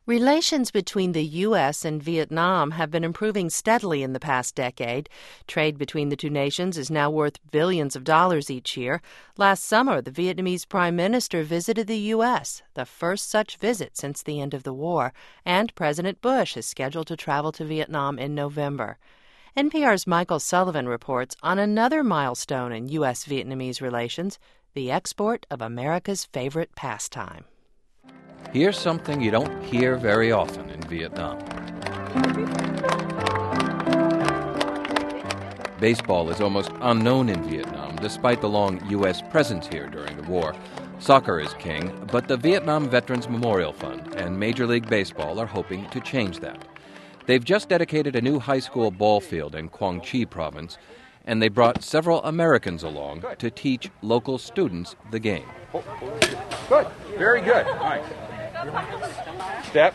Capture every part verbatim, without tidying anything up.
Relations between the U S and Vietnam have been improving steadily in the past decade. Trade between the two nations is now worth billions of dollars each year. Last summer, the Vietnamese Prime Minister visited the U S, the first such visit since the end of the war, and President Bush is scheduled to travel to Vietnam in November. N P R's Michael Sullivan reports on another milestone in U S Vietnamese relations, the export of America's favorite pastime. Here's something you don't hear very often in Vietnam. Baseball is almost unknown in Vietnam, despite the long U S presence here during the war. Soccer is king, but the Vietnam Veterans Memorial Fund and Major League Baseball are hoping to change that. They've just dedicated a new high school ball field in Quang Tri province, and they brought several Americans along to teach local students the game. Good. Very good. All right. Step.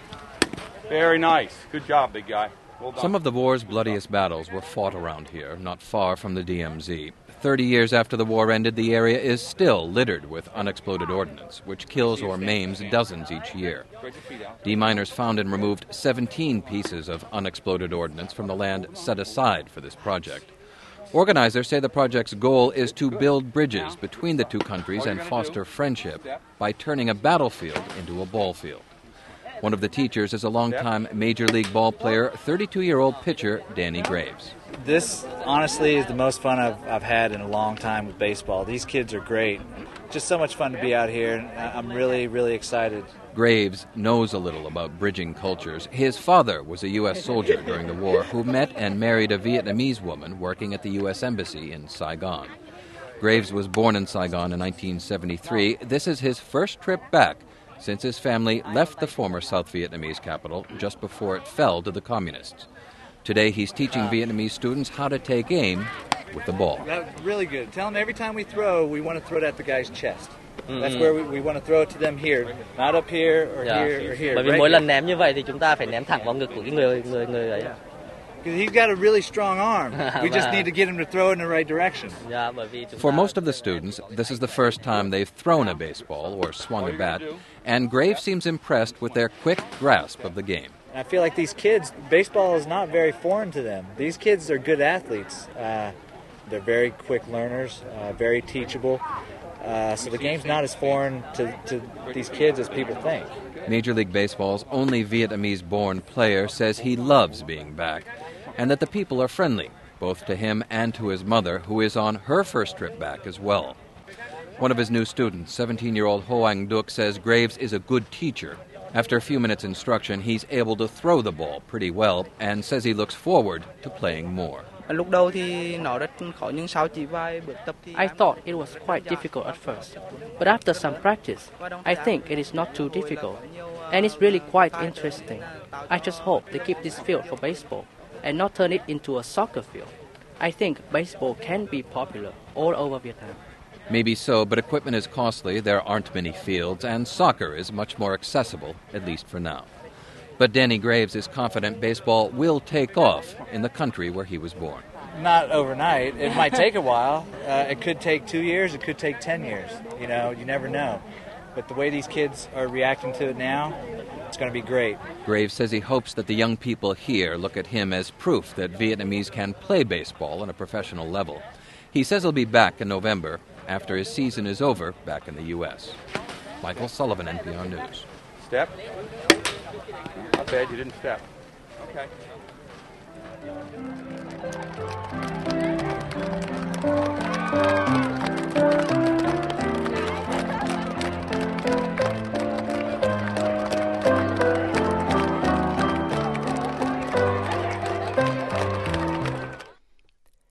Very nice. Good job, big guy. Well done. Some of the war's bloodiest battles were fought around here, not far from the D M Z. Thirty years after the war ended, the area is still littered with unexploded ordnance, which kills or maims dozens each year. D-miners found and removed seventeen pieces of unexploded ordnance from the land set aside for this project. Organizers say the project's goal is to build bridges between the two countries and foster friendship by turning a battlefield into a ball field. One of the teachers is a longtime Major League ball player, thirty-two-year-old pitcher Danny Graves. This, honestly, is the most fun I've, I've had in a long time with baseball. These kids are great. Just so much fun to be out here, and I'm really, really excited. Graves knows a little about bridging cultures. His father was a U S soldier during the war who met and married a Vietnamese woman working at the U S Embassy in Saigon. Graves was born in Saigon in nineteen seventy-three. This is his first trip back since his family left the former South Vietnamese capital just before it fell to the communists. Today he's teaching Vietnamese students how to take aim with the ball. That's really good. Tell them every time we throw, we want to throw it at the guy's chest. That's where we, we want to throw it to them here, not up here or yeah. here or here. Bởi vì right mỗi here. lần ném như vậy thì chúng ta phải ném thẳng vào ngực của cái người người người ấy. Because he's got a really strong arm. We just need to get him to throw it in the right direction. Yeah, bởi vì chúng For ta- most of the students, this is the first time they've thrown a baseball or swung a bat, and Graves seems impressed with their quick grasp of the game. I feel like these kids, baseball is not very foreign to them. These kids are good athletes. Uh, they're very quick learners, uh, very teachable. Uh, so the game's not as foreign to, to these kids as people think. Major League Baseball's only Vietnamese-born player says he loves being back, and that the people are friendly, both to him and to his mother, who is on her first trip back as well. One of his new students, seventeen-year-old Ho Anh Duc, says Graves is a good teacher. After a few minutes instruction, he's able to throw the ball pretty well and says he looks forward to playing more. Lúc đầu thì nó rất khó nhưng sau chỉ vài bước tập thì I thought it was quite difficult at first, but after some practice, I think it is not too difficult, and it's really quite interesting. I just hope they keep this field for baseball and not turn it into a soccer field. I think baseball can be popular all over Vietnam. Maybe so, but equipment is costly, there aren't many fields, and soccer is much more accessible, at least for now. But Danny Graves is confident baseball will take off in the country where he was born. Not overnight. It might take a while. Uh, it could take two years. It could take ten years. You know, you never know. But the way these kids are reacting to it now, it's going to be great. Graves says he hopes that the young people here look at him as proof that Vietnamese can play baseball on a professional level. He says he'll be back in November after his season is over back in the U S. Michael Sullivan, N P R News. Step. Not bad, you didn't step. Okay.